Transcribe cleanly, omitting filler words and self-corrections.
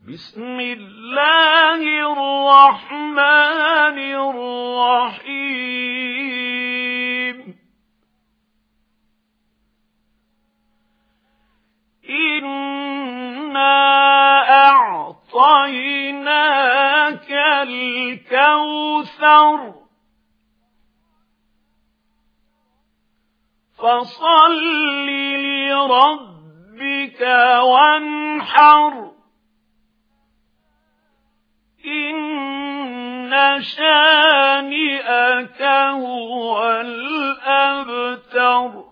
بسم الله الرحمن الرحيم إنا أعطيناك الكوثر فصل لربك وانحر إن شانئك هو الأبتر.